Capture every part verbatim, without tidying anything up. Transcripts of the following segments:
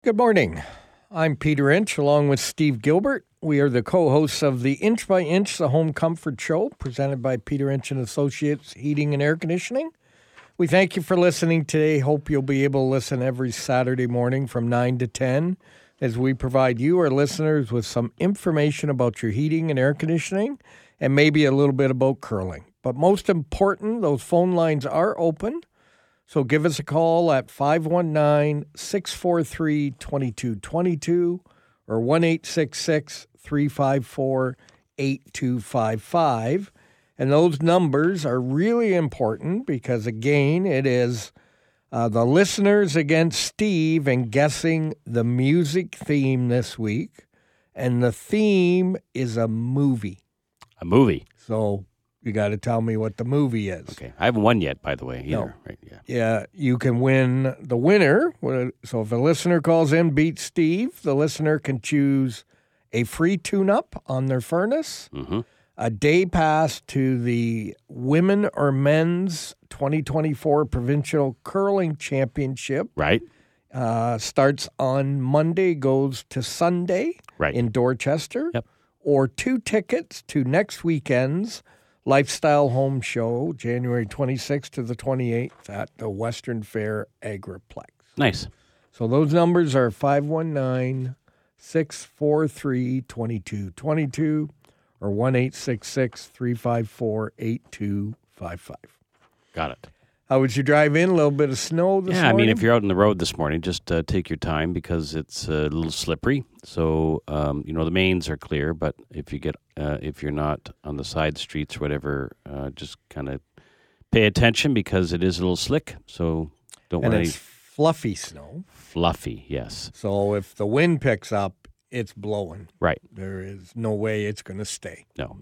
Good morning. I'm Peter Inch, along with Steve Gilbert. We are the co-hosts of the Inch by Inch, the Home Comfort Show, presented by Peter Inch and Associates Heating and Air Conditioning. We thank you for listening today. Hope you'll be able to listen every Saturday morning from nine to ten as we provide you, our listeners, with some information about your heating and air conditioning and maybe a little bit about curling. But most important, those phone lines are open. So give us a call at five one nine, six four three, two two two two or one eight six six, three five four, eight two five five. And those numbers are really important because, again, it is uh, the listeners against Steve and guessing the music theme this week. And the theme is a movie. A movie. So you got to tell me what the movie is. Okay. I haven't won yet, by the way, either. No. Right, yeah. Yeah, you can win the winner. So if a listener calls in, beats Steve, the listener can choose a free tune-up on their furnace, Mm-hmm. a day pass to the Women or Men's twenty twenty-four Provincial Curling Championship. Right. Uh, starts on Monday, goes to Sunday Right. in Dorchester. Yep. Or two tickets to next weekend's Lifestyle Home Show, January twenty-sixth to the twenty-eighth at the Western Fair Agriplex. Nice. So those numbers are five one nine, six four three, two two two two or one eight six six, three five four, eight two five five. Got it. How would you drive in? A little bit of snow this yeah, morning? I mean, if you're out on the road this morning, just uh, take your time because it's a little slippery. So, um, you know, the mains are clear, but if you get, uh, if you're not on the side streets or whatever, uh, just kind of pay attention because it is a little slick. So don't And want it's any fluffy snow. fluffy. Yes. So if the wind picks up, it's blowing. Right. There is no way it's going to stay. No.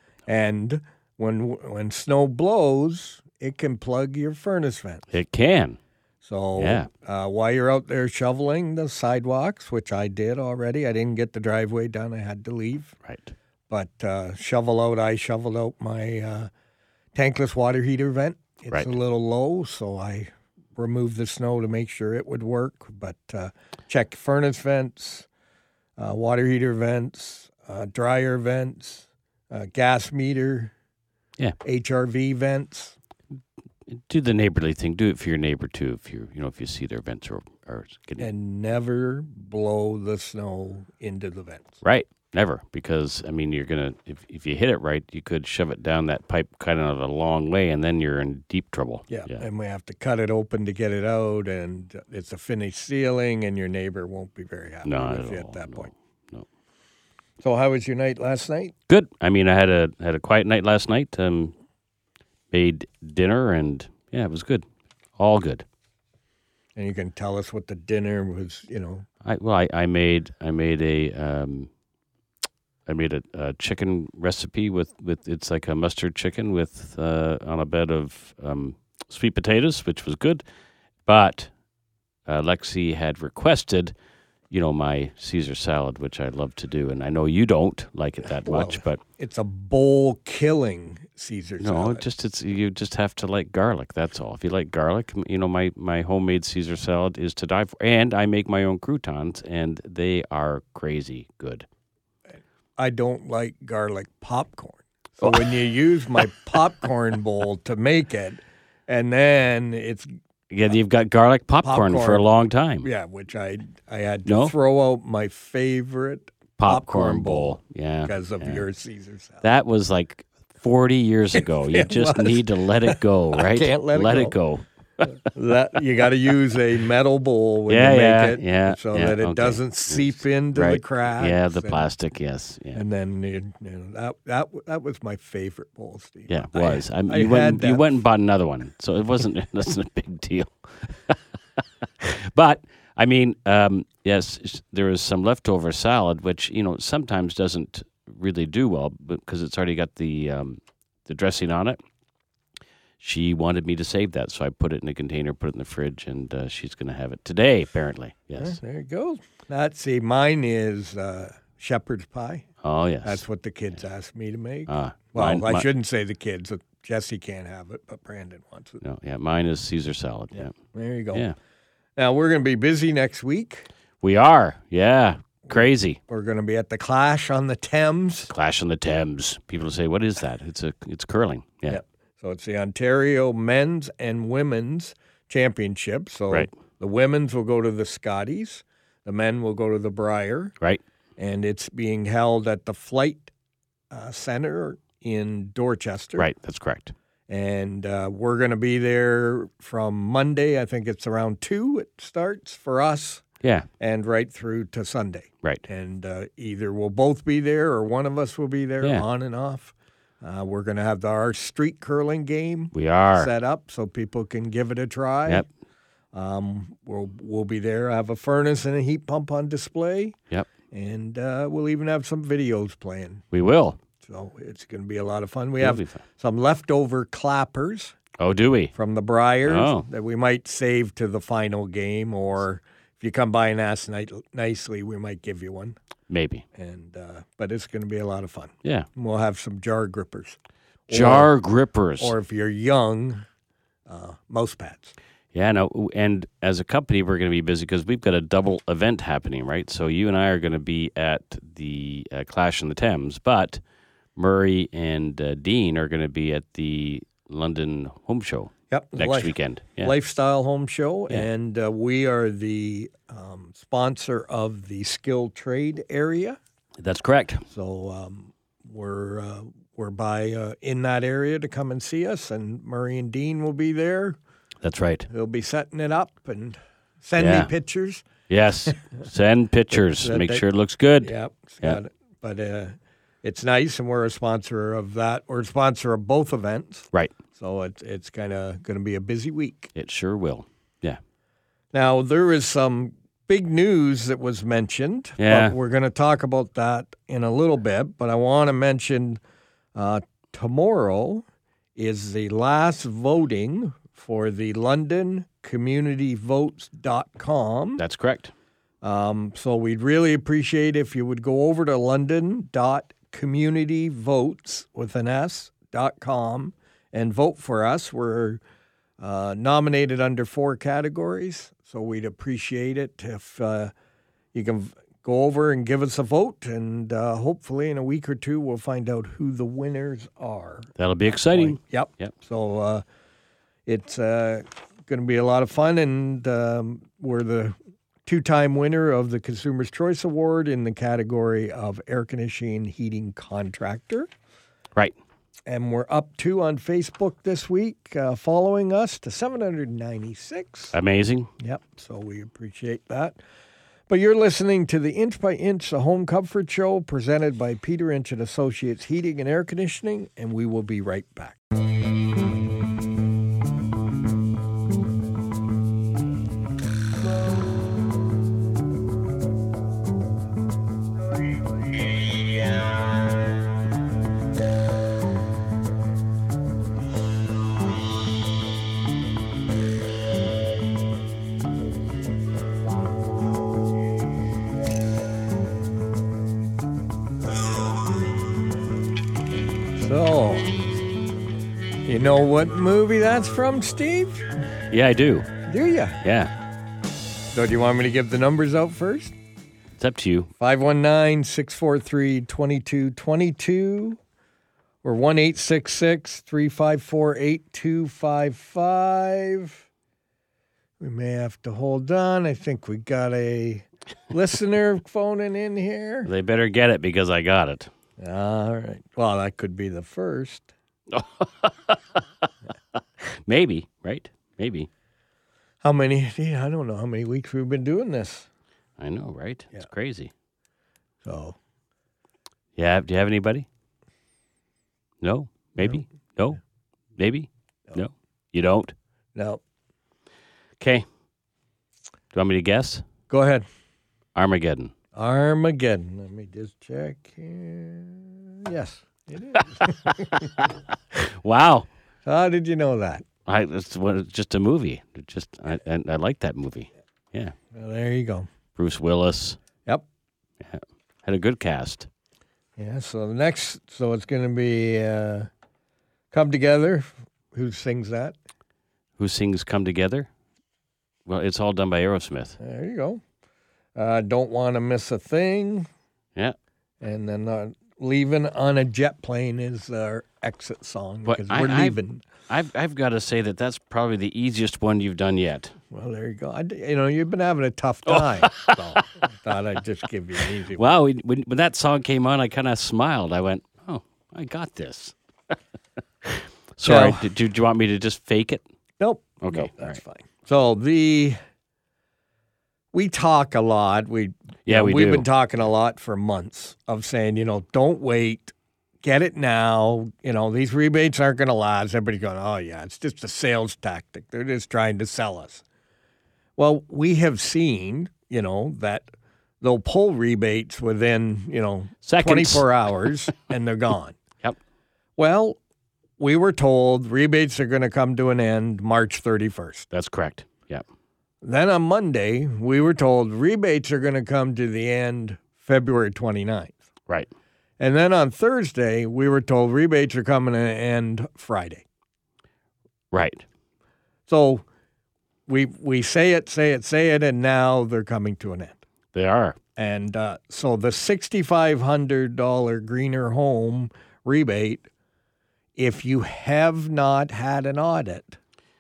And when when snow blows, it can plug your furnace vent. It can. So Yeah. uh, while you're out there shoveling the sidewalks, which I did already, I didn't get the driveway done. I had to leave. Right. But uh, shovel out, I shoveled out my uh, tankless water heater vent. It's Right. a little low, so I removed the snow to make sure it would work. But uh, check furnace vents, uh, water heater vents, uh, dryer vents, uh, gas meter, Yeah. H R V vents. Do the neighborly thing. Do it for your neighbor too. If you, you know, if you see their vents are, are getting And never blow the snow into the vents. right. Never, because I mean, you're gonna if if you hit it right, you could shove it down that pipe kind of a long way, and then you're in deep trouble. Yeah, yeah. and we have to cut it open to get it out, and it's a finished ceiling, and your neighbor won't be very happy Not with at you all, at that no, point. no. So how was your night last night? Good. I mean, I had a had a quiet night last night. Um, made dinner, and yeah, it was good. All good. And you can tell us what the dinner was, you know. I well, I, I made I made a um, I made a, a chicken recipe with, with it's like a mustard chicken with uh, on a bed of um, sweet potatoes, which was good. But uh, Lexi had requested, you know, my Caesar salad, which I love to do, and I know you don't like it that Well, much, but It's a bowl-killing Caesar no, salad. it just it's you just have to like garlic. That's all. If you like garlic, you know, my my homemade Caesar salad is to die for, and I make my own croutons, and they are crazy good. I don't like garlic popcorn. So when you use my popcorn bowl to make it, and then it's, Yeah, you've got garlic popcorn, for a popcorn. long time. yeah, which I I had to No? throw out my favorite Popcorn bowl. Yeah. because of yeah. your Caesar salad. That was like forty years ago. You It just was. need to let it go, I right? can't let it let go. it go. That you got to use a metal bowl when Yeah, you make yeah, it, yeah, so yeah, that it okay. doesn't seep into the Right. cracks. Yeah, the and, plastic, yes. Yeah. And then you, you know, that that that was my favorite bowl, Steve. Yeah, it I- was. I, I you, had went, you that. went and bought another one, so it wasn't wasn't a big deal. But I mean, um, yes, s- there was some leftover salad, which you know sometimes doesn't really do well because it's already got the um, the dressing on it. She wanted me to save that, so I put it in a container, put it in the fridge, and uh, she's going to have it today, apparently. Yes. There you go. That's see, mine is uh, shepherd's pie. Oh, yes. That's what the kids asked me to make. Ah, well, mine- I mi- shouldn't say the kids. Jesse can't have it, but Brandon wants it. No, yeah, mine is Caesar salad. Yeah. There you go. Yeah. Now we're going to be busy next week. We are. Yeah. Crazy. We're going to be at the Clash on the Thames. Clash on the Thames. People say, what is that? It's a it's curling. Yeah. Yep. So it's the Ontario Men's and Women's Championship. So Right. the women's will go to the Scotties. The men will go to the Brier. Right. And it's being held at the Flight uh, Center in Dorchester. Right. That's correct. And uh, we're going to be there from Monday. I think it's around two it starts for us. Yeah. And right through to Sunday. Right. And uh, either we'll both be there or one of us will be there Yeah. on and off. Uh, we're going to have the, our street curling game We are. set up so people can give it a try. Yep. Um, we'll we'll be there. I have a furnace and a heat pump on display, Yep. and uh, we'll even have some videos playing. We will. So it's going to be a lot of fun. We It'll have be fun. some leftover clappers Oh, do we? from the Briars Oh. that we might save to the final game, or if you come by and ask ni- nicely, we might give you one. Maybe. And uh, but it's going to be a lot of fun. Yeah. And we'll have some jar grippers, Jar grippers. or if you're young, uh, mouse pads. Yeah, no, and as a company, we're going to be busy because we've got a double event happening, right? So you and I are going to be at the uh, Clash on the Thames, but Murray and uh, Dean are going to be at the London Home Show Yep, next life- weekend. Yeah. Lifestyle Home Show, Yeah. and uh, we are the um, sponsor of the skilled trade area. That's correct. So um, we're uh, we're by uh, in that area to come and see us, and Murray and Dean will be there. That's right. They'll be setting it up and send Yeah. me pictures. Yes. Send pictures. That- Make that- sure it looks good. Yep, it's Yeah. got it. But uh, it's nice, and we're a sponsor of that. We're a sponsor of both events, Right. so it's it's kind of going to be a busy week. It sure will. Yeah. Now, there is some big news that was mentioned. Yeah. But we're going to talk about that in a little bit. But I want to mention uh, tomorrow is the last voting for the London Community Votes dot com. That's correct. Um, so we'd really appreciate if you would go over to London dot community votes with an S dot com and vote for us. We're uh, nominated under four categories, so we'd appreciate it if uh, you can v- go over and give us a vote, and uh, hopefully in a week or two we'll find out who the winners are. That'll be exciting. Yep. Yep. So uh, it's uh, going to be a lot of fun, and um, we're the two-time winner of the Consumer's Choice Award in the category of air conditioning heating contractor. Right. And we're up two on Facebook this week, uh, following us to seven hundred ninety-six. Amazing. Yep, so we appreciate that. But you're listening to the Inch by Inch, the Home Comfort Show, presented by Peter Inch and Associates Heating and Air Conditioning, and we will be right back. So, you know what movie that's from, Steve? Yeah, I do. Do you? Yeah. So, do you want me to give the numbers out first? It's up to you. five one nine, six four three, two two two two or one eight six six, three five four, eight two five five. We may have to hold on. I think we got a listener phoning in here. They better get it because I got it. All right. Well, that could be the first. Maybe, right? Maybe. How many? Yeah, I don't know how many weeks we've been doing this. I know, right? It's Yeah. crazy. So, Yeah. Do you have anybody? No? Maybe? No? Maybe? No. No? You don't? no. Okay. Do you want me to guess? Go ahead. Armageddon. Armageddon. Let me just check here. Yes, it is. Wow. How did you know that? I, it's, what, it's just a movie. It just I, I, I like that movie. Yeah. Well, there you go. Bruce Willis. Yep. Yeah. Had a good cast. Yeah, so the next, so it's going to be uh, Come Together. Who sings that? Who sings Come Together? Well, it's all done by Aerosmith. There you go. Uh, don't want to miss a thing. Yeah. And then uh, leaving on a jet plane is our exit song But because I- we're I- leaving. I've I've got to say that that's probably the easiest one you've done yet. Well, there you go. I, you know, you've been having a tough time. So I thought I'd just give you an easy one. Wow, when, when when that song came on, I kind of smiled. I went, "Oh, I got this." Sorry, So- did, do you want me to just fake it? Nope. Okay, Nope, all that's right. fine. So the we talk a lot. We you Yeah, know, we we've do. been talking a lot for months of saying, you know, don't wait, get it now. You know, these rebates aren't going to last. Everybody's going, oh yeah, it's just a sales tactic. They're just trying to sell us. Well, we have seen, you know, that they'll pull rebates within, you know, Seconds. twenty-four hours and they're gone. Yep. Well, we were told rebates are going to come to an end March thirty-first. That's correct. Yeah. Then on Monday, we were told rebates are going to come to the end February twenty-ninth. Right. And then on Thursday, we were told rebates are coming to an end Friday. Right. So we we say it, say it, say it, and now they're coming to an end. They are. And uh, so the six thousand five hundred dollars Greener Home rebate, if you have not had an audit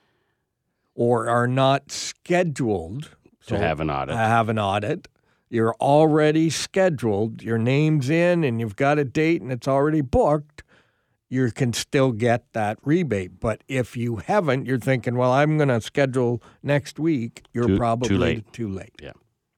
or are not scheduled To have an audit. have an audit, you're already scheduled, your name's in, and you've got a date and it's already booked, you can still get that rebate. But if you haven't, you're thinking, well, I'm going to schedule next week, you're Too- too probably late. too late. Yeah.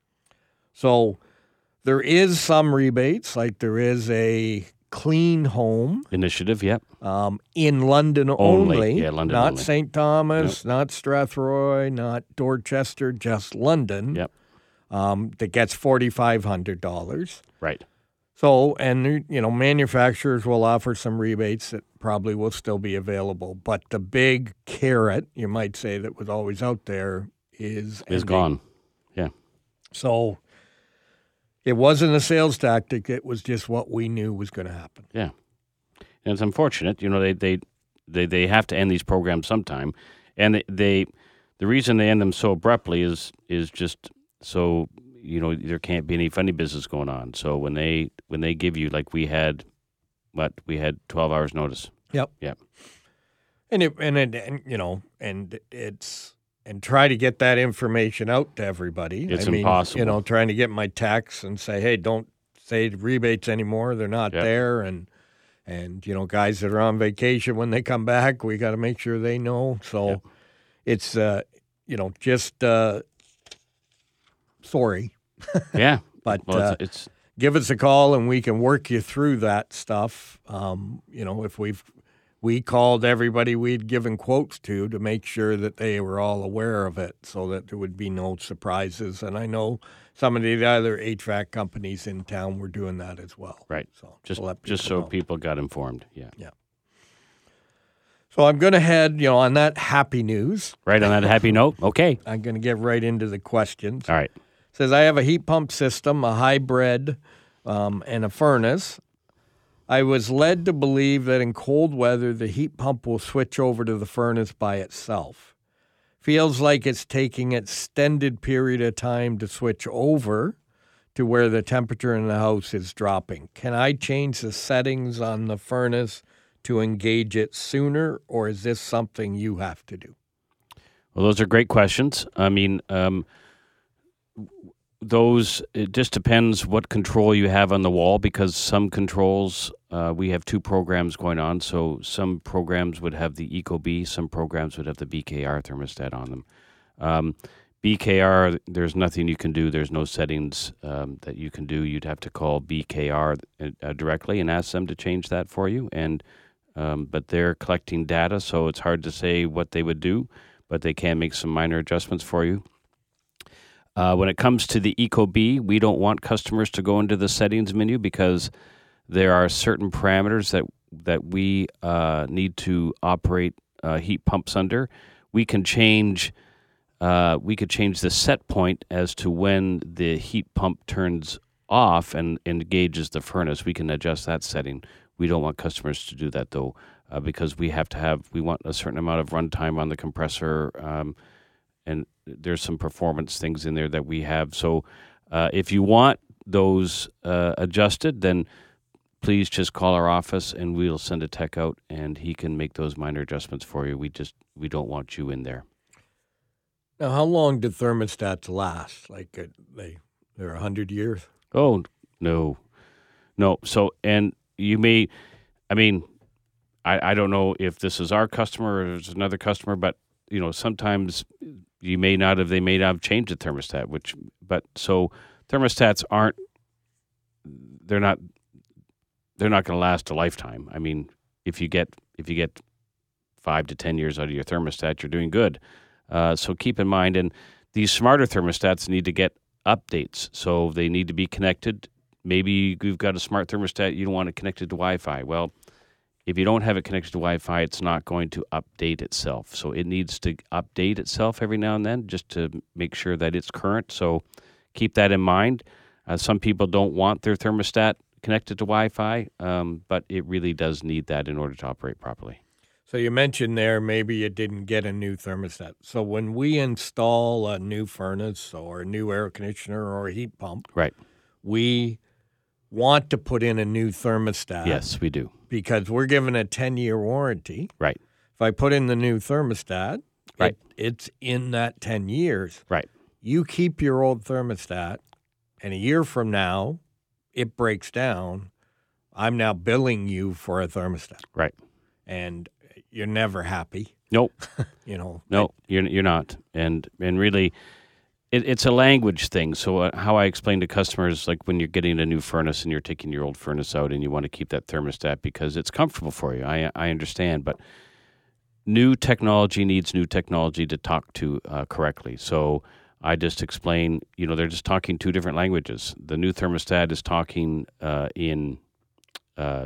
So there is some rebates, like there is a Clean Home Initiative. Yep. um, in London only, Only. Yeah, London not only. Saint Thomas, not Strathroy, not Dorchester, just London. Yep. Um, that gets forty-five hundred dollars. Right. So, and you know, manufacturers will offer some rebates that probably will still be available. But the big carrot, you might say, that was always out there is Is ending. gone. Yeah. So it wasn't a sales tactic. It was just what we knew was going to happen. Yeah. And it's unfortunate. You know, they they, they, they have to end these programs sometime, and they, they the reason they end them so abruptly is is just so you know there can't be any funny business going on. So when they when they give you, like we had, what we had twelve hours notice. Yep. Yep. And it, and it, and you know, and it's and try to get that information out to everybody. It's I mean, impossible. You know, trying to get my texts and say, hey, don't say rebates anymore. They're not Yep. there. And and you know, guys that are on vacation when they come back, we got to make sure they know. So Yep. it's uh, you know, just uh, sorry, Yeah. but. Well, uh, it's, it's give us a call and we can work you through that stuff. Um, you know, if we've we called everybody we'd given quotes to to make sure that they were all aware of it, so that there would be no surprises. And I know some of the other H V A C companies in town were doing that as well. right. So Just to let just people so know. people got informed. Yeah. So I'm going to head, you know, on that happy news. Right on that happy note. Okay. I'm going to get right into the questions. All right. Says, I have a heat pump system, a hybrid, um, and a furnace. I was led to believe that in cold weather, the heat pump will switch over to the furnace by itself. Feels like it's taking an extended period of time to switch over to where the temperature in the house is dropping. Can I change the settings on the furnace to engage it sooner, or is this something you have to do? Well, those are great questions. I mean, um, those, it just depends what control you have on the wall, because some controls, uh, we have two programs going on. So some programs would have the Ecobee, some programs would have the B K R thermostat on them. Um, B K R, there's nothing you can do. There's no settings um, that you can do. You'd have to call B K R uh, directly and ask them to change that for you. And um, but they're collecting data, so it's hard to say what they would do, but they can make some minor adjustments for you. Uh, when it comes to the Ecobee, we don't want customers to go into the settings menu because there are certain parameters that that we uh, need to operate uh, heat pumps under. We can change. Uh, we could change the set point as to when the heat pump turns off and engages the furnace. We can adjust that setting. We don't want customers to do that though, uh, because we have to have. We want a certain amount of runtime on the compressor. Um, And there's some performance things in there that we have. So Uh, if you want those uh, adjusted, then please just call our office and we'll send a tech out and he can make those minor adjustments for you. We just we don't want you in there. Now, how long do thermostats last? Like uh, they they're a hundred years? Oh no, no. So and you may, I mean, I I don't know if this is our customer or if it's another customer, but you know sometimes you may not have they may not have changed the thermostat, which but so thermostats aren't they're not. They're not going to last a lifetime. I mean, if you get if you get five to ten years out of your thermostat, you're doing good. Uh, so keep in mind, and these smarter thermostats need to get updates. So they need to be connected. Maybe you've got a smart thermostat, you don't want it connected to Wi-Fi. Well, if you don't have it connected to Wi-Fi, it's not going to update itself. So it needs to update itself every now and then just to make sure that it's current. So keep that in mind. Uh, some people don't want their thermostat connected to Wi-Fi, um, but it really does need that in order to operate properly. So you mentioned there maybe you didn't get a new thermostat. So when we install a new furnace or a new air conditioner or a heat pump, right, we want to put in a new thermostat. Yes, we do. Because we're given a ten-year warranty. Right. If I put in the new thermostat, right. it, it's in that ten years. Right. You keep your old thermostat, and a year from now, it breaks down, I'm now billing you for a thermostat. Right. And you're never happy. Nope. you know. No, you're you're not. And and really, it, it's a language thing. So uh, how I explain to customers, like when you're getting a new furnace and you're taking your old furnace out and you want to keep that thermostat because it's comfortable for you. I I understand, but new technology needs new technology to talk to uh, correctly. So I just explain, you know, they're just talking two different languages. The new thermostat is talking uh, in, uh,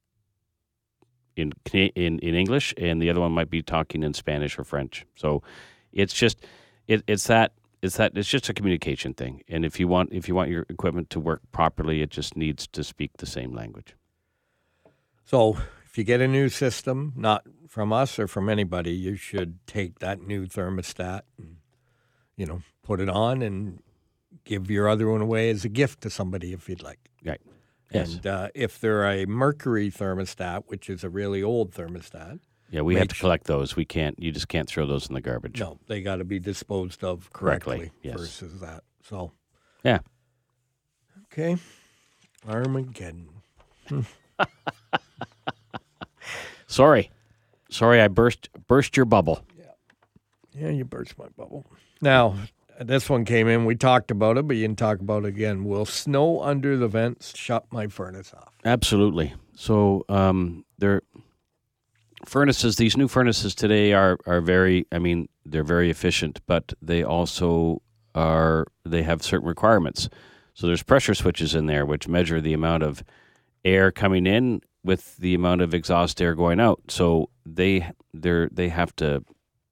in in in English, and the other one might be talking in Spanish or French. So it's just it, it's that it's that it's just a communication thing. And if you want if you want your equipment to work properly, it just needs to speak the same language. So if you get a new system, not from us or from anybody, you should take that new thermostat and, you know, put it on and give your other one away as a gift to somebody if you'd like. Right. Yes. And uh, if they're a Mercury thermostat, which is a really old thermostat. Yeah, we have to collect those. We can't, you just can't throw those in the garbage. No, they got to be disposed of correctly, correctly yes. versus that. So. Yeah. Okay. Armageddon. Sorry. Sorry I burst burst your bubble. Yeah. Yeah, you burst my bubble. Now, this one came in. We talked about it, but you didn't talk about it again. Will snow under the vents shut my furnace off? Absolutely. So um, they're furnaces. These new furnaces today are are very. I mean, they're very efficient, but they also are. They have certain requirements. So there's pressure switches in there which measure the amount of air coming in with the amount of exhaust air going out. So they they they have to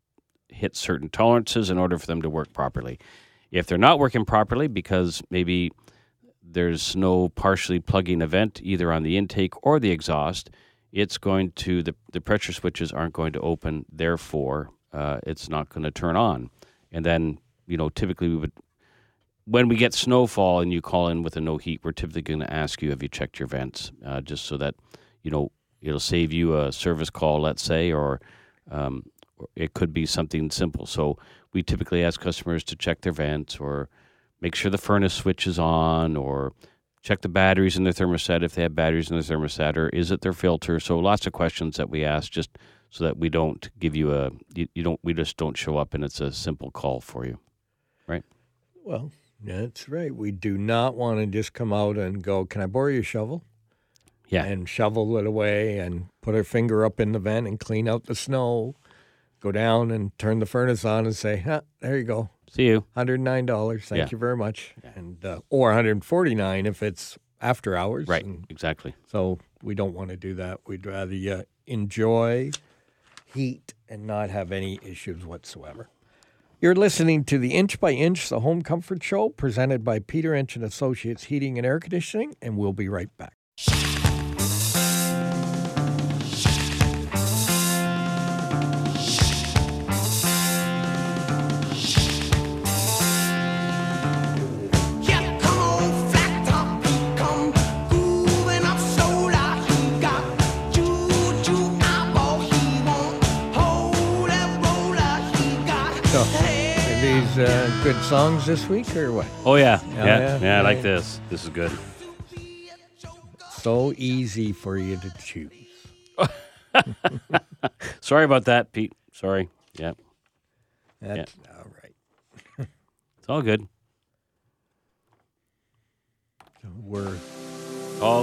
hit certain tolerances in order for them to work properly. If they're not working properly because maybe there's no partially plugging event either on the intake or the exhaust, it's going to, the, the pressure switches aren't going to open, therefore uh, it's not going to turn on. And then, you know, typically we would, when we get snowfall and you call in with a no heat, we're typically going to ask you, have you checked your vents? Uh, just so that, you know, it'll save you a service call, let's say, or um, it could be something simple. So we typically ask customers to check their vents or make sure the furnace switch is on or check the batteries in their thermostat if they have batteries in their thermostat, or is it their filter? So lots of questions that we ask just so that we don't give you a, you, you don't, we just don't show up and it's a simple call for you, right? Well, that's right. We do not want to just come out and go, can I borrow your shovel? Yeah. And shovel it away and put our finger up in the vent and clean out the snow. Go down and turn the furnace on and say, huh, there you go. See you. one hundred nine dollars. Thank yeah. you very much. Yeah. And uh, or one hundred forty-nine dollars if it's after hours. Right, and exactly. So we don't want to do that. We'd rather uh, enjoy heat and not have any issues whatsoever. You're listening to the Inch by Inch, the Home Comfort Show, presented by Peter Inch and Associates Heating and Air Conditioning, and we'll be right back. Yeah. good songs this week, or what? Oh, yeah. Yeah, Yeah, yeah, yeah, yeah, I like yeah. this. This is good. So easy for you to choose. Sorry about that, Pete. Sorry. Yeah, That's all right. it's all good. We're Oh,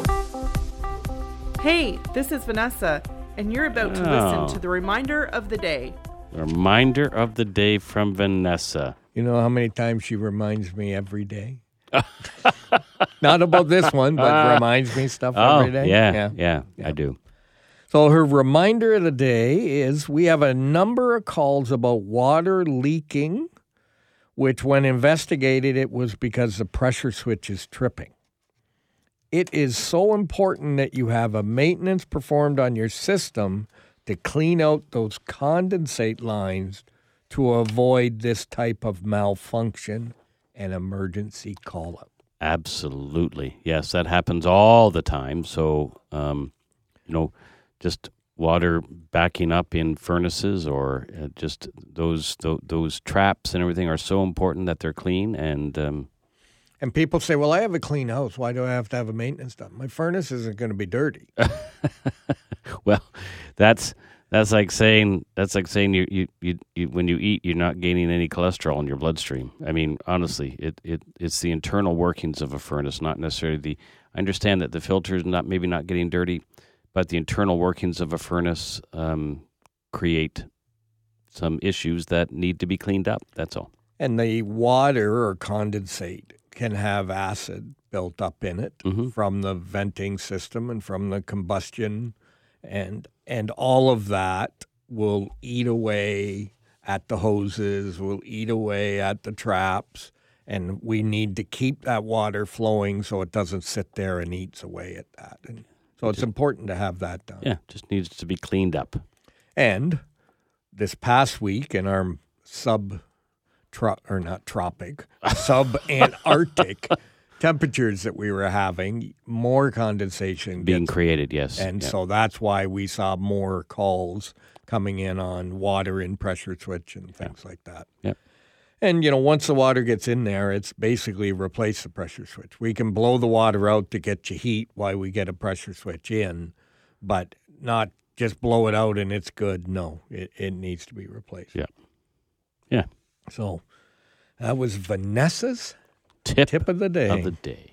Hey, this is Vanessa, and you're about to Oh. listen to the reminder of the day. reminder of the day from Vanessa. You know how many times she reminds me every day? Not about this one, but reminds me stuff Oh, every day. yeah, yeah, I do. So her reminder of the day is we have a number of calls about water leaking, which when investigated, it was because the pressure switch is tripping. It is so important that you have a maintenance performed on your system to clean out those condensate lines to avoid this type of malfunction and emergency call-out. Absolutely. Yes, that happens all the time. So, um, you know, just water backing up in furnaces or uh, just those, those those traps and everything are so important that they're clean. And um, And people say, well, I have a clean house. Why do I have to have a maintenance done? My furnace isn't going to be dirty. well, that's that's like saying that's like saying you, you, you, you when you eat, you're not gaining any cholesterol in your bloodstream. I mean, honestly, it, it it's the internal workings of a furnace, not necessarily the. I understand that the filter is not maybe not getting dirty, but the internal workings of a furnace um, create some issues that need to be cleaned up. That's all. And the water or condensate can have acid built up in it Mhm. from the venting system and from the combustion. And and all of that will eat away at the hoses, will eat away at the traps. And we need to keep that water flowing so it doesn't sit there and eats away at that. And so it's important to have that done. Yeah, just needs to be cleaned up. And this past week in our sub, tro- or not tropic, sub-Antarctic temperatures that we were having, more condensation Being gets, created, yes. and yeah. so that's why we saw more calls coming in on water in pressure switch and things like that. Yep. And, you know, once the water gets in there, it's basically replace the pressure switch. We can blow the water out to get you heat while we get a pressure switch in, but not just blow it out and it's good. No, it, it needs to be replaced. Yeah. Yeah. So that was Vanessa's Tip, tip of the day. of the day.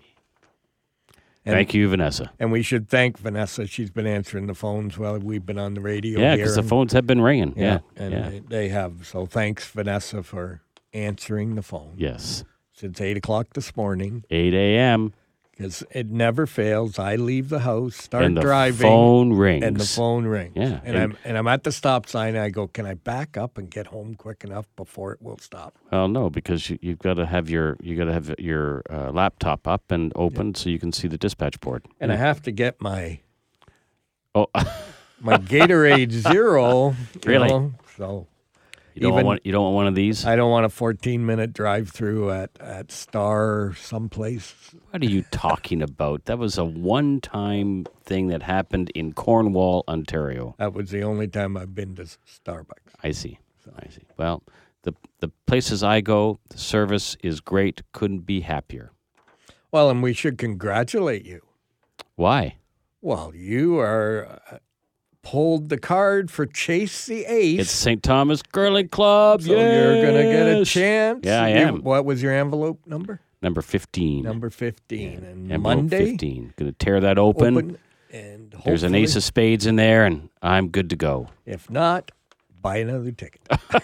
And- Thank you, Vanessa. And we should thank Vanessa. She's been answering the phones while we've been on the radio Yeah, here. because the And- phones have been ringing. Yeah, Yeah. and yeah. They, they have. So thanks, Vanessa, for answering the phone. Yes. Since eight o'clock this morning, eight a.m. because it never fails. I leave the house, start and the driving, phone rings. and the phone rings. Yeah, and, and- I'm and I'm at the stop sign. And I go, can I back up and get home quick enough before it will stop? Well, no, because you, you've got to have your you got to have your uh, laptop up and open so you can see the dispatch board. And I have to get my Oh, my Gatorade Zero. you Really? know, so you don't Even- want you don't want one of these. I don't want a fourteen minute drive through at at Star someplace. What are you talking about? That was a one time thing that happened in Cornwall, Ontario. That was the only time I've been to Starbucks. I see. I see. Well, the the places I go, the service is great. Couldn't be happier. Well, and we should congratulate you. Why? Well, you are uh, pulled the card for Chase the Ace. It's Saint Thomas Curling Club. so you're going to get a yes! chance. Yeah, I You- am. What was your envelope number? Number fifteen. Number fifteen. And Envelope Monday, fifteen. Going to tear that open. open. And There's an hopefully, ace of spades in there, and I'm good to go. If not, buy another ticket.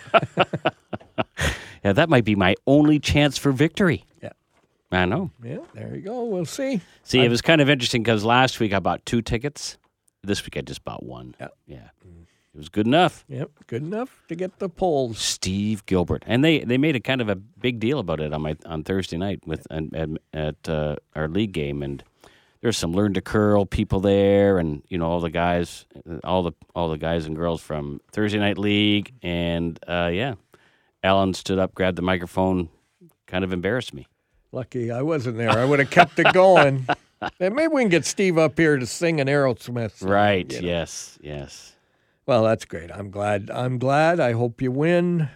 Yeah, that might be my only chance for victory. Yeah. I know. Yeah, there you go. We'll see. See, it was kind of interesting because last week I bought two tickets. This week I just bought one. Yeah. Yeah. It was good enough. Yep, good enough to get the polls. Steve Gilbert, and they, they made a kind of a big deal about it on my on Thursday night with and, and at uh, our league game, and there's some Learn to Curl people there, and you know all the guys, all the all the guys and girls from Thursday night league, and uh, yeah, Alan stood up, grabbed the microphone, kind of embarrassed me. Lucky I wasn't there. I would have kept it going. And maybe we can get Steve up here to sing an Aerosmith song, Right? you know. Yes. Yes. Well, that's great. I'm glad. I'm glad. I hope you win.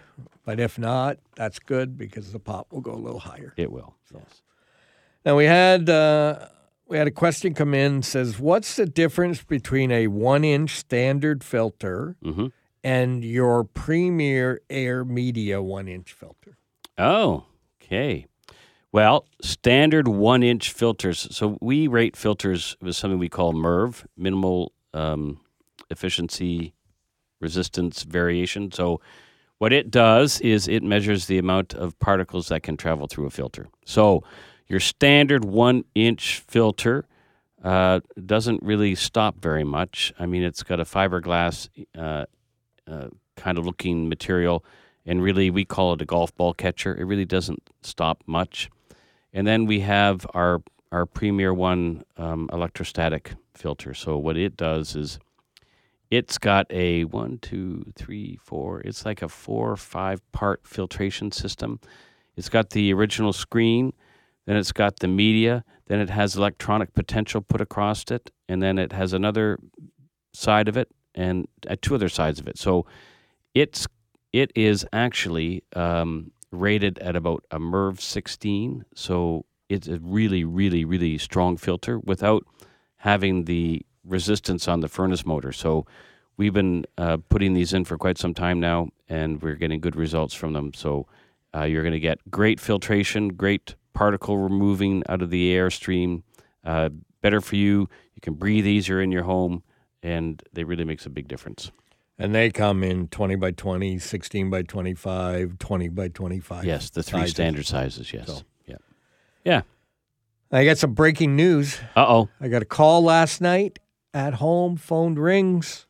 But if not, that's good because the pot will go a little higher. It will. Yes. Now we had uh, we had a question come in. Says, what's the difference between a one-inch standard filter Mm-hmm. and your Premier Air Media one-inch filter? Oh, okay. Well, standard one-inch filters. So we rate filters with something we call M E R V, minimal um, efficiency resistance variation. So what it does is it measures the amount of particles that can travel through a filter. So your standard one-inch filter uh, doesn't really stop very much. I mean, it's got a fiberglass uh, uh, kind of looking material, and really we call it a golf ball catcher. It really doesn't stop much. And then we have our our Premier One um, electrostatic filter. So what it does is it's got a one, two, three, four. It's like a four or five part filtration system. It's got the original screen, then it's got the media, then it has electronic potential put across it, and then it has another side of it and uh, two other sides of it. So it's it is actually um, rated at about a M E R V sixteen. So it's a really, really, really strong filter without having the resistance on the furnace motor. So we've been uh, putting these in for quite some time now, and we're getting good results from them. So uh, you're going to get great filtration, great particle removing out of the airstream, uh, better for you. You can breathe easier in your home, and they really makes a big difference. And they come in twenty by twenty, sixteen by twenty-five, twenty by twenty-five. Yes, the three sizes. standard sizes, yes. So. Yeah. Yeah. I got some breaking news. Uh-oh. I got a call last night at home, phone rings.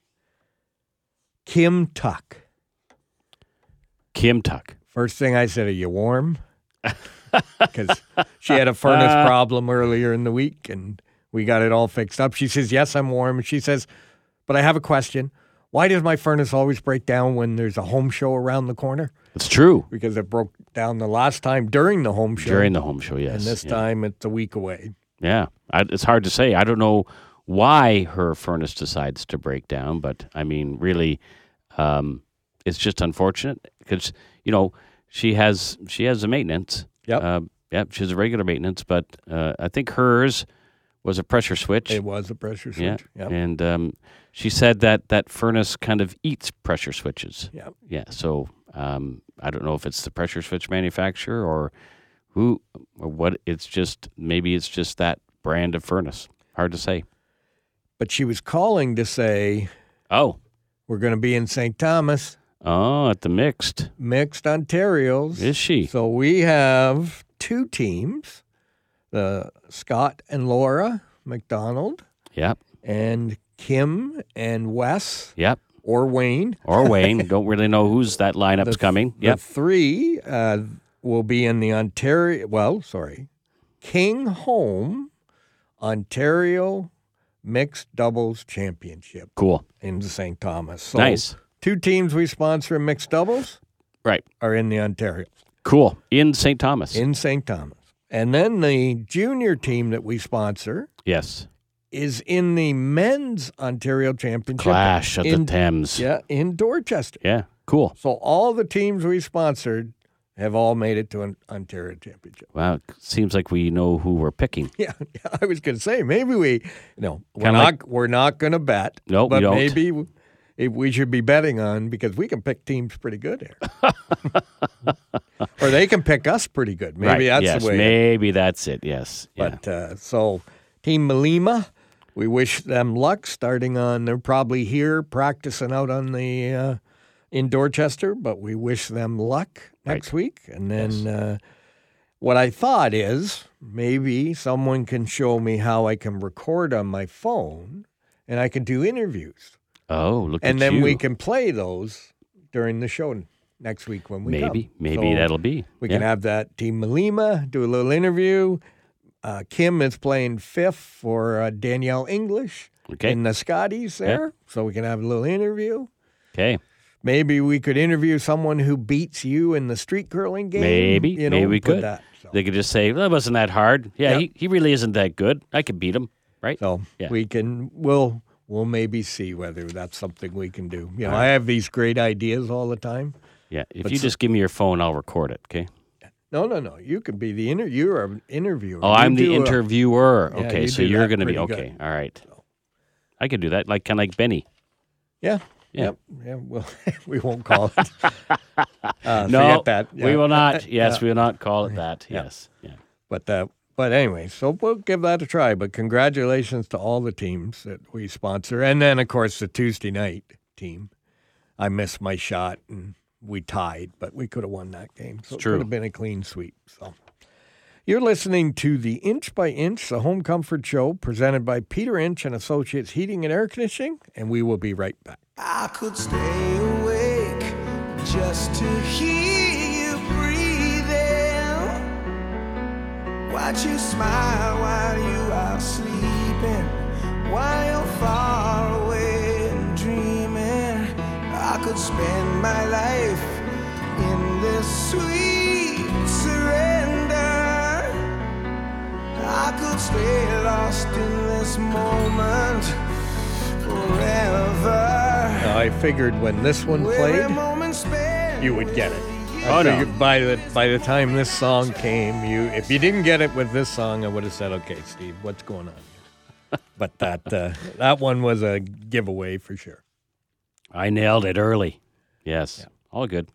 Kim Tuck. Kim Tuck. First thing I said, are you warm? Because she had a furnace problem earlier in the week, and we got it all fixed up. She says, yes, I'm warm. And she says, but I have a question. Why does my furnace always break down when there's a home show around the corner? It's true. Because it broke down the last time during the home show. During the home show, yes. And this yeah. time it's a week away. Yeah. I, it's hard to say. I don't know why her furnace decides to break down, but, I mean, really, um, it's just unfortunate because, you know, she has she has a maintenance. Yep. Uh, yep, she has a regular maintenance, but uh, I think hers was a pressure switch. It was a pressure switch. Yeah. Yep. And um, she said that that furnace kind of eats pressure switches. Yep. Yeah. So um, I don't know if it's the pressure switch manufacturer or who or what. It's just maybe it's just that brand of furnace. Hard to say. But she was calling to say, Oh. we're going to be in Saint Thomas, Oh, at the mixed. Mixed Ontario's. Is she? So we have two teams, the Scott and Laura McDonald Yep. and Kim and Wes Yep. or Wayne. Or Wayne. Don't really know who's that lineup's The- coming. The Yep. three uh, will be in the Ontario, well, sorry, King Home Ontario Mixed Doubles Championship Cool. in Saint Thomas. So Nice. two teams we sponsor in mixed doubles Right. are in the Ontario, Cool. In Saint Thomas. in Saint Thomas. And then the junior team that we sponsor yes. is in the men's Ontario Championship. Clash of in, the Thames. Yeah, in Dorchester. Yeah. Cool. So all the teams we sponsored have all made it to an Ontario Championship. Wow. Seems like we know who we're picking. Yeah, yeah I was going to say maybe we, no, we're Kinda not. like- we're not going to bet. No, we but don't. maybe w- if we should be betting on because we can pick teams pretty good here, or they can pick us pretty good. Maybe right. that's yes. the way. Maybe that's it. Yes. Yeah. But uh, so Team Malima, we wish them luck starting on. They're probably here practicing out on the uh, in Dorchester, but we wish them luck next Right. week. And then Yes. uh, what I thought is maybe someone can show me how I can record on my phone and I can do interviews, oh, look and at then you. we can play those during the show next week when we maybe. come. Maybe So that'll be. we yeah. can have that Team Malima do a little interview. Uh, Kim is playing fifth for uh, Danielle English Okay. in the Scotties there, so we can have a little interview. Okay. Maybe we could interview someone who beats you in the street curling game. Maybe. you know, Maybe we put could. That, so They could just say, well, that wasn't that hard. Yeah, Yep. he, he really isn't that good. I could beat him, right? so Yeah. we can. We'll we'll maybe see whether that's something we can do. You know, All right. I have these great ideas all the time. Yeah, if But you so- just give me your phone, I'll record it, okay? No, no, no. You could be the inter- you're an interviewer. Oh, You I'm the do a- interviewer. Yeah, okay, you so do you're that going to be, pretty good. okay, all right. I could do that, like kind of like Benny. Yeah. Yeah. Yep. Yeah. Well, we won't call it. Uh, No, forget that. we Yeah. will not. Yes, Yeah. we will not call it that. Yeah. Yes. Yeah. But uh, but anyway, so we'll give that a try. But congratulations to all the teams that we sponsor, and then of course the Tuesday night team. I missed my shot, and we tied, but we could have won that game. So It's it true. could have been a clean sweep. So you're listening to the Inch by Inch, the Home Comfort Show, presented by Peter Inch and Associates Heating and Air Conditioning, and we will be right back. I could stay awake just to hear you breathing. Watch you smile while you are sleeping, while you're far away and dreaming. I could spend my life in this sweet surrender. I could stay lost in this moment forever. I figured when this one played, Every moment spent you would get it. with I Oh, no. figured by the by the time this song came, you if you didn't get it with this song, I would have said, "Okay, Steve, what's going on?" here?" But that uh, that one was a giveaway for sure. I nailed it early. Yes. All good.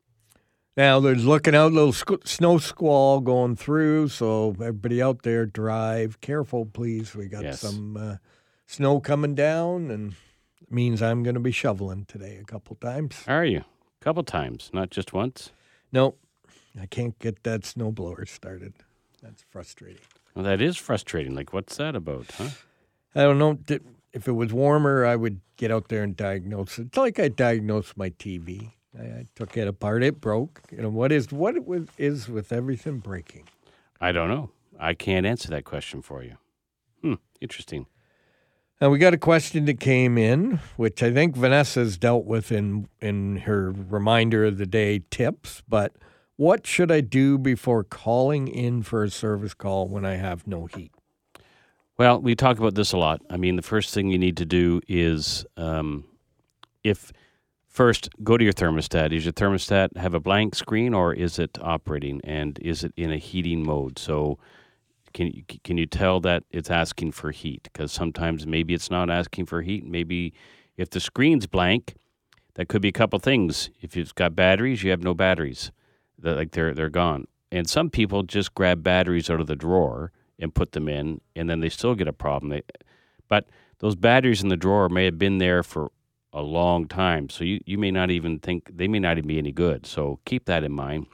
Now there's looking out, little squ- snow squall going through, so everybody out there, drive careful, please. We got Yes. some uh, snow coming down, and it means I'm going to be shoveling today a couple times. Are you? A couple times, not just once. Nope, I can't get that snowblower started. That's frustrating. Well, that is frustrating. Like, what's that about, huh? I don't know. Th- If it was warmer, I would get out there and diagnose it. It's like I diagnosed my T V. I, I took it apart. It broke. You know, what is what it was, is with everything breaking? I don't know. I can't answer that question for you. Hmm. Interesting. Now, we got a question that came in, which I think Vanessa's dealt with in, in her reminder of the day tips. But what should I do before calling in for a service call when I have no heat? Well, we talk about this a lot. I mean, the first thing you need to do is um, if first go to your thermostat. Is your thermostat have a blank screen or is it operating, and is it in a heating mode? So can you, can you tell that it's asking for heat? Because sometimes maybe it's not asking for heat. Maybe if the screen's blank, that could be a couple things. If you've got batteries, you have no batteries. They're, like they're they're gone. And some people just grab batteries out of the drawer and put them in, and then they still get a problem. They, but those batteries in the drawer may have been there for a long time, so you, you may not even think, they may not even be any good. So keep that in mind.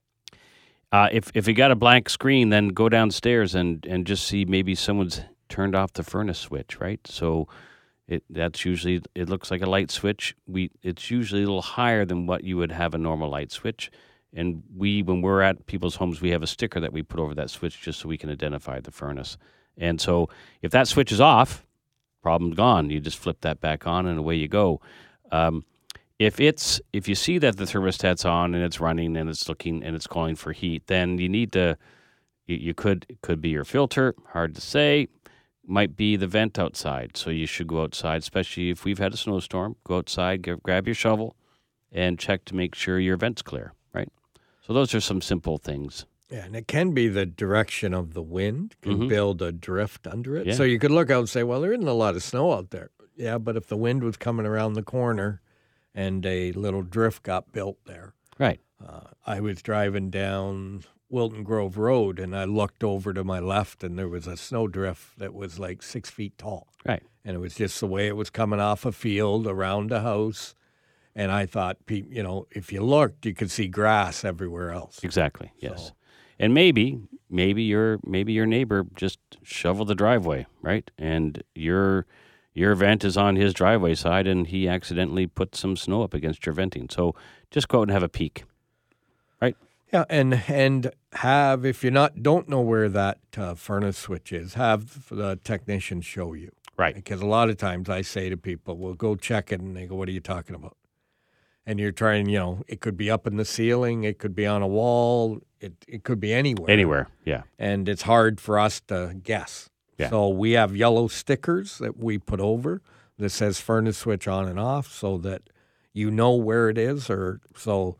Uh, if if you got a blank screen, then go downstairs and, and just see maybe someone's turned off the furnace switch, right? So it that's usually, it looks like a light switch. We It's usually a little higher than what you would have a normal light switch. And we, when we're at people's homes, we have a sticker that we put over that switch just so we can identify the furnace. And so if that switch is off, problem's gone. You just flip that back on and away you go. Um, if it's if you see that the thermostat's on and it's running and it's looking and it's calling for heat, then you need to, you, you could, it could be your filter, hard to say, might be the vent outside. So you should go outside, especially if we've had a snowstorm, go outside, g- grab your shovel and check to make sure your vent's clear, right? So those are some simple things. Yeah, and it can be the direction of the wind can Mhm. build a drift under it. Yeah. So you could look out and say, well, there isn't a lot of snow out there. Yeah, but if the wind was coming around the corner and a little drift got built there. Right. Uh, I was driving down Wilton Grove Road, and I looked over to my left, and there was a snow drift that was like six feet tall. Right. And it was just the way it was coming off a field around a house. And I thought, pe- you know, if you looked, you could see grass everywhere else. Exactly. Yes. So- And maybe, maybe your maybe your neighbor just shoveled the driveway, right? And your your vent is on his driveway side, and he accidentally put some snow up against your venting. So just go out and have a peek, right? Yeah, and and have, if you not don't know where that uh, furnace switch is, have the technician show you. Right. Because a lot of times I say to people, well, go check it, and they go, what are you talking about? And you're trying, you know, it could be up in the ceiling, it could be on a wall, it it could be anywhere. Anywhere. Yeah. And it's hard for us to guess. Yeah. So we have yellow stickers that we put over that says furnace switch on and off so that you know where it is. Or so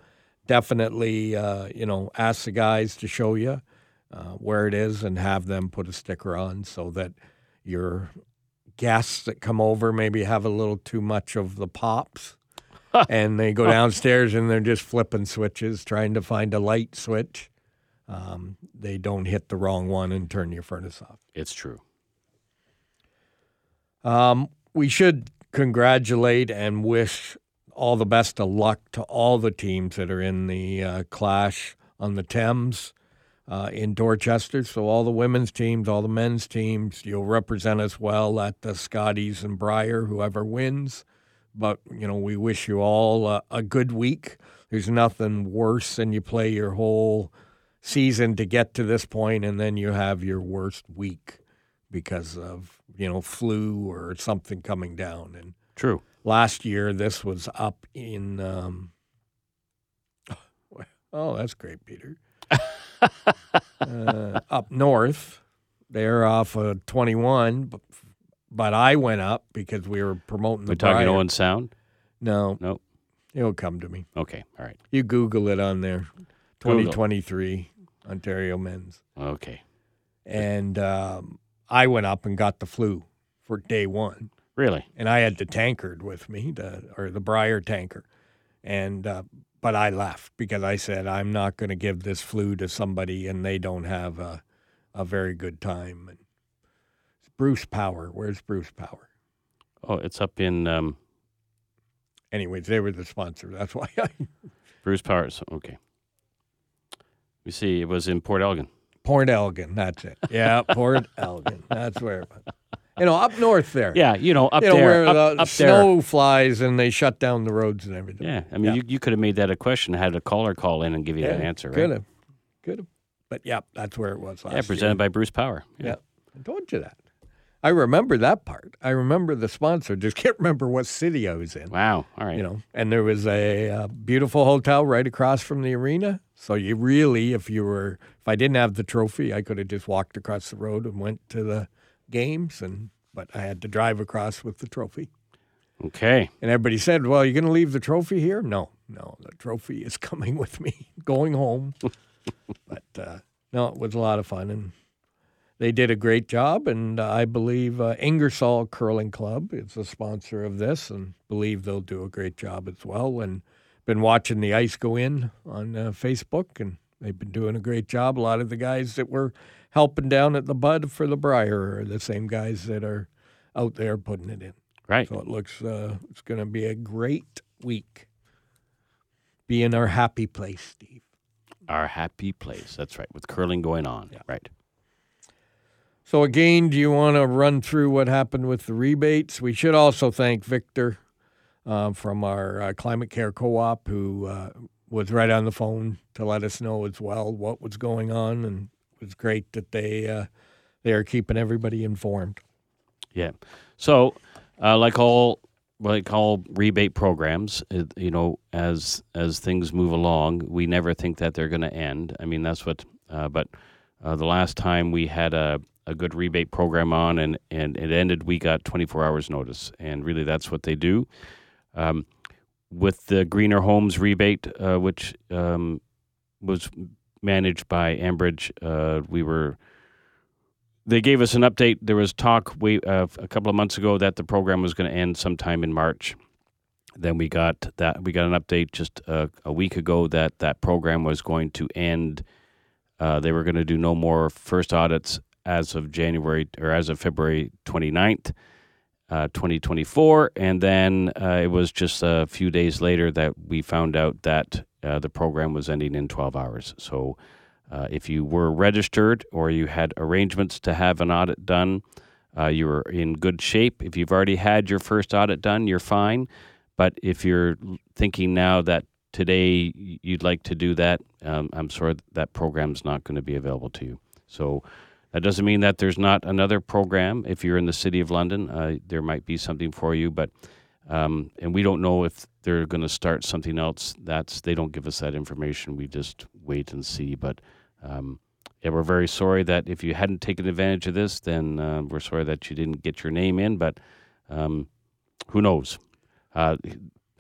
definitely, uh, you know, ask the guys to show you uh, where it is and have them put a sticker on so that your guests that come over maybe have a little too much of the pops and they go downstairs and they're just flipping switches, trying to find a light switch. Um, they don't hit the wrong one and turn your furnace off. It's true. Um, we should congratulate and wish all the best of luck to all the teams that are in the uh, clash on the Thames uh, in Dorchester. So all the women's teams, all the men's teams, you'll represent us well at the Scotties and Briar, whoever wins. But, you know, we wish you all a, a good week. There's nothing worse than you play your whole season to get to this point and then you have your worst week because of, you know, flu or something coming down. And True. Last year, this was up in, um, oh, that's great, Peter. uh, up north, they're off of twenty-one, but, but I went up because we were promoting the We're talking Briar. Owen Sound? No. No. It'll come to me. Okay, all right. You Google it on there. twenty twenty-three Ontario men's. Okay. And um, I went up and got the flu for day one. Really? And I had the tankard with me, the, or the Briar tanker. And uh, but I left because I said, I'm not going to give this flu to somebody and they don't have a, a very good time. And Bruce Power. Where's Bruce Power? Oh, it's up in um, Anyways, they were the sponsor. That's why I... Bruce Powers. Okay. We see it was in Port Elgin. Port Elgin, that's it. Yeah, Port Elgin. That's where it was. You know, up north there. Yeah, you know, up you know, there. where up, the up snow there. flies and they shut down the roads and everything. Yeah, I mean, Yeah. You, you could have made that a question, had a caller call in and give you that answer, right? Could have. Could have. But yeah, that's where it was last Yeah, presented year. by Bruce Power. Yeah. I told you that. I remember that part. I remember the sponsor. Just can't remember what city I was in. Wow. All right. You know, and there was a uh, beautiful hotel right across from the arena. So you really, if you were, if I didn't have the trophy, I could have just walked across the road and went to the games. And but I had to drive across with the trophy. Okay. And everybody said, "Well, you're going to leave the trophy here?" No, no, the trophy is coming with me, going home. But uh, no, it was a lot of fun, and they did a great job. And uh, I believe uh, Ingersoll Curling Club is the sponsor of this, and believe they'll do a great job as well. And been watching the ice go in on uh, Facebook, and they've been doing a great job. A lot of the guys that were helping down at the Bud for the Briar are the same guys that are out there putting it in. Right. So it looks uh, it's going to be a great week. Be in our happy place, Steve. Our happy place. That's right. With curling going on. Yeah. Right. So again, do you want to run through what happened with the rebates? We should also thank Victor uh, from our uh, Climate Care Co-op, who uh, was right on the phone to let us know as well what was going on, and it was great that they uh, they are keeping everybody informed. Yeah. So, uh, like all like all rebate programs, it, you know, as as things move along, we never think that they're going to end. I mean, that's what. Uh, but uh, the last time we had a, a good rebate program on, and, and it ended, we got twenty-four hours notice, and really, that's what they do. Um, with the Greener Homes rebate, uh, which um, was managed by Enbridge, uh, we were. They gave us an update. There was talk way, uh, a couple of months ago that the program was going to end sometime in March. Then we got that. We got an update just uh, a week ago that that program was going to end. Uh, they were going to do no more first audits as of January or as of February twenty-ninth, uh, twenty twenty-four. And then uh, it was just a few days later that we found out that uh, the program was ending in twelve hours. So Uh, if you were registered or you had arrangements to have an audit done, uh, you were in good shape. If you've already had your first audit done, you're fine. But if you're thinking now that today you'd like to do that, um, I'm sorry that program's not going to be available to you. So that doesn't mean that there's not another program. If you're in the City of London, uh, there might be something for you. But um, and we don't know if they're going to start something else. That's they don't give us that information. We just wait and see. But Um, yeah, we're very sorry that if you hadn't taken advantage of this, then uh, we're sorry that you didn't get your name in, but um, who knows? Uh,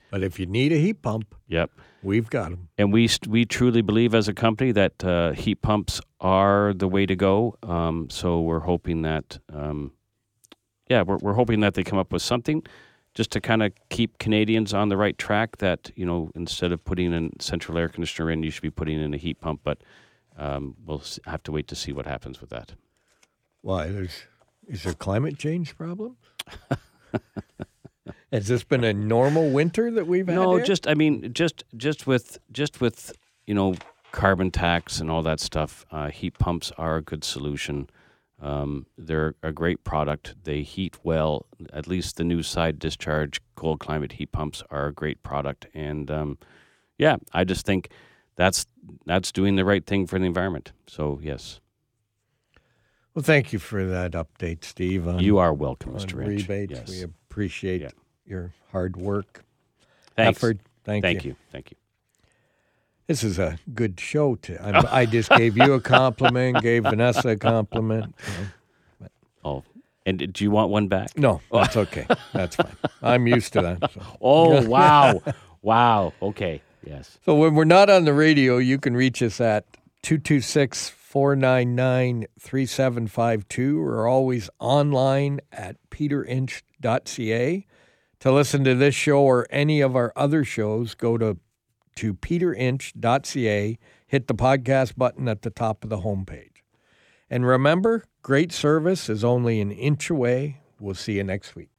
But if you need a heat pump, Yep. we've got them. And we st- we truly believe as a company that uh, heat pumps are the way to go. Um, so we're hoping that, um, yeah, we're we're hoping that they come up with something just to kind of keep Canadians on the right track. That, you know, instead of putting a central air conditioner in, you should be putting in a heat pump. But um, we'll s- have to wait to see what happens with that. Why? There's is there climate change problems? Has this been a normal winter that we've had? No, here? just I mean, just just with just with you know carbon tax and all that stuff. Uh, heat pumps are a good solution. Um, they're a great product. They heat well. At least the new side discharge cold climate heat pumps are a great product. And um, yeah, I just think that's that's doing the right thing for the environment. So yes, Well, thank you for that update, Steve. On, you are welcome, on Mister Rich. rebates. Yes. We appreciate Yeah. your hard work, Thanks. effort. Thank, Thank you. you. Thank you. This is a good show. To, I'm, I just gave you a compliment, gave Vanessa a compliment. you know. Oh, and do you want one back? No, that's okay. That's fine. I'm used to that. So. Oh, wow. Wow. Okay. Yes. So when we're not on the radio, you can reach us at two two six, four nine nine, three seven five two or always online at peter inch dot c a. To listen to this show or any of our other shows, go to, to peter inch dot c a, hit the podcast button at the top of the homepage. And remember, great service is only an inch away. We'll see you next week.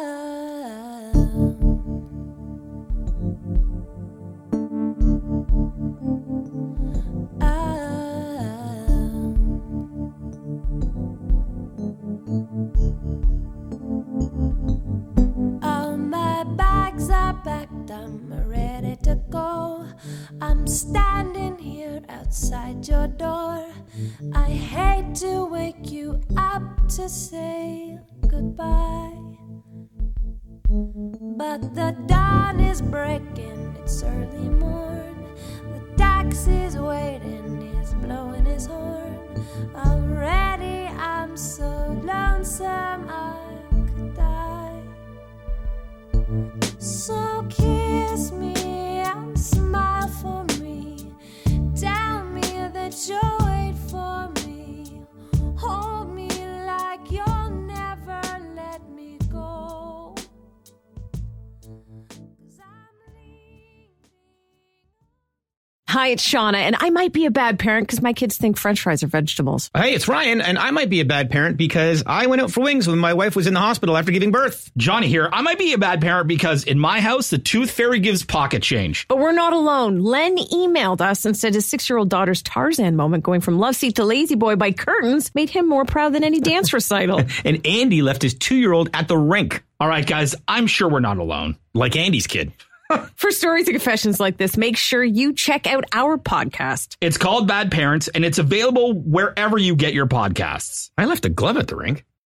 All my bags are packed, I'm ready to go. I'm standing here outside your door. I hate to wake you up to say goodbye, but the dawn is breaking, it's early morn. The taxi's waiting, he's blowing his horn. Already I'm so lonesome I could die. So kiss me and smile for me. Tell me that you'll wait for me. Hold me like you'll never let me go. 'Cause I'm leaving. Hi, it's Shauna, and I might be a bad parent because my kids think French fries are vegetables. Hey, it's Ryan, and I might be a bad parent because I went out for wings when my wife was in the hospital after giving birth. Johnny here. I might be a bad parent because in my house, the tooth fairy gives pocket change. But we're not alone. Len emailed us and said his six-year-old daughter's Tarzan moment going from love seat to lazy boy by curtains made him more proud than any dance recital. And Andy left his two-year-old at the rink. All right, guys, I'm sure we're not alone. Like Andy's kid. For stories and confessions like this, make sure you check out our podcast. It's called Bad Parents, and it's available wherever you get your podcasts. I left a glove at the rink.